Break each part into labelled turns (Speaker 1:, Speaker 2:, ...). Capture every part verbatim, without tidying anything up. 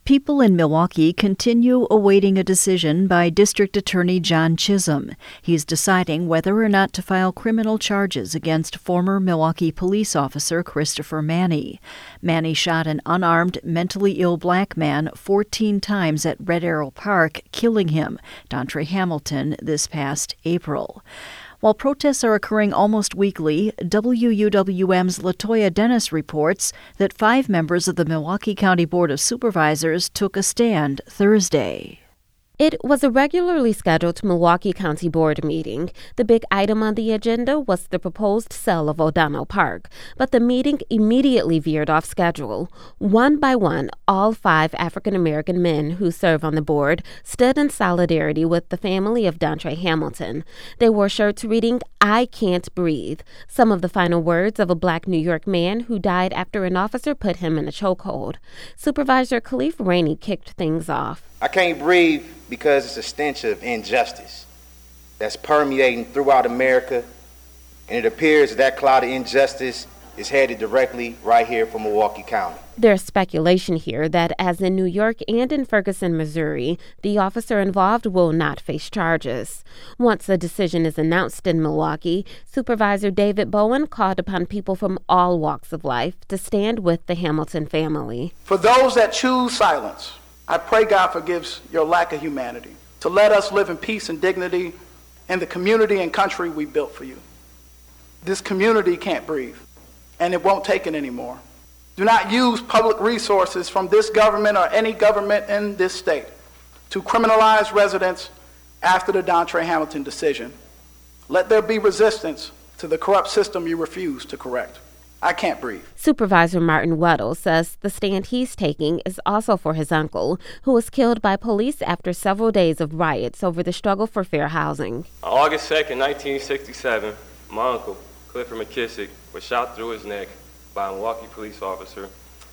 Speaker 1: People in Milwaukee continue awaiting a decision by District Attorney John Chisholm. He's deciding whether or not to file criminal charges against former Milwaukee police officer Christopher Manny. Manny shot an unarmed, mentally ill black man fourteen times at Red Arrow Park, killing him, Dontre Hamilton, this past April. While protests are occurring almost weekly, W U W M's Latoya Dennis reports that five members of the Milwaukee County Board of Supervisors took a stand Thursday.
Speaker 2: It was a regularly scheduled Milwaukee County Board meeting. The big item on the agenda was the proposed sale of O'Donnell Park, but the meeting immediately veered off schedule. One by one, all five African-American men who serve on the board stood in solidarity with the family of Dontre Hamilton. They wore shirts reading, "I can't breathe," some of the final words of a black New York man who died after an officer put him in a chokehold. Supervisor Khalif Rainey kicked things off.
Speaker 3: I can't breathe because it's a stench of injustice that's permeating throughout America, and it appears that cloud of injustice is headed directly right here from Milwaukee County.
Speaker 2: There's speculation here that, as in New York and in Ferguson, Missouri, the officer involved will not face charges. Once a decision is announced in Milwaukee, Supervisor David Bowen called upon people from all walks of life to stand with the Hamilton family.
Speaker 4: For those that choose silence, I pray God forgives your lack of humanity, to let us live in peace and dignity in the community and country we built for you. This community can't breathe, and it won't take it anymore. Do not use public resources from this government or any government in this state to criminalize residents after the Dontre Hamilton decision. Let there be resistance to the corrupt system you refuse to correct. I can't breathe.
Speaker 2: Supervisor Martin Weddle says the stand he's taking is also for his uncle, who was killed by police after several days of riots over the struggle for fair housing.
Speaker 5: On August second, nineteen sixty-seven, my uncle, Clifford McKissick, was shot through his neck by a Milwaukee police officer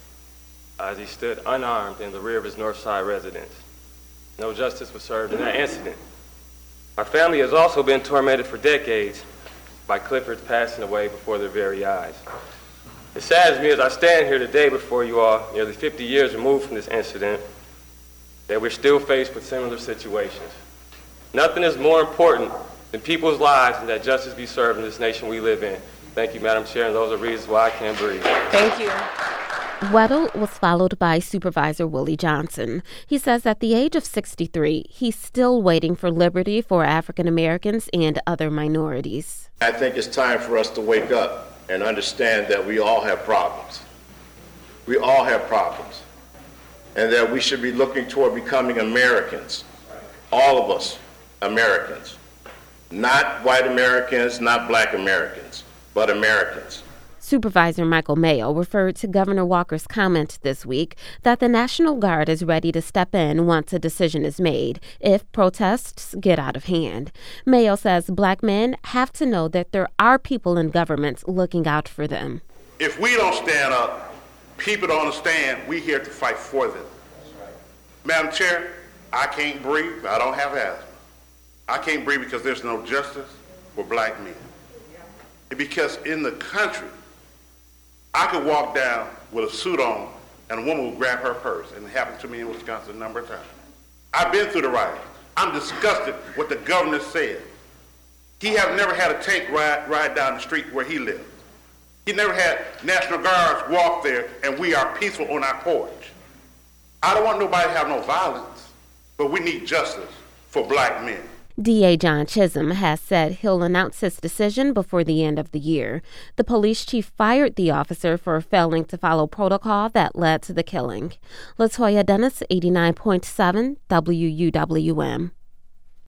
Speaker 5: as he stood unarmed in the rear of his Northside residence. No justice was served in that incident. Our family has also been tormented for decades by Clifford's passing away before their very eyes. It saddens me as I stand here today before you all, nearly fifty years removed from this incident, that we're still faced with similar situations. Nothing is more important than people's lives and that justice be served in this nation we live in. Thank you, Madam Chair, and those are reasons why I can't breathe.
Speaker 2: Thank you. Weddle was followed by Supervisor Willie Johnson. He says at the age of sixty-three, he's still waiting for liberty for African Americans and other minorities.
Speaker 6: I think it's time for us to wake up and understand that we all have problems. We all have problems. And that we should be looking toward becoming Americans. All of us Americans. Not white Americans, not black Americans, but Americans.
Speaker 2: Supervisor Michael Mayo referred to Governor Walker's comment this week that the National Guard is ready to step in once a decision is made if protests get out of hand. Mayo says black men have to know that there are people in government looking out for them.
Speaker 6: If we don't stand up, people don't understand we're here to fight for them. Madam Chair, I can't breathe. I don't have asthma. I can't breathe because there's no justice for black men. Because in the country, I could walk down with a suit on and a woman would grab her purse, and it happened to me in Wisconsin a number of times. I've been through the riots. I'm disgusted what the governor said. He have never had a tank ride, ride down the street where he lived. He never had National Guards walk there and we are peaceful on our porch. I don't want nobody to have no violence, but we need justice for black men.
Speaker 2: D A John Chisholm has said he'll announce his decision before the end of the year. The police chief fired the officer for failing to follow protocol that led to the killing. Latoya Dennis, eighty-nine point seven W U W M.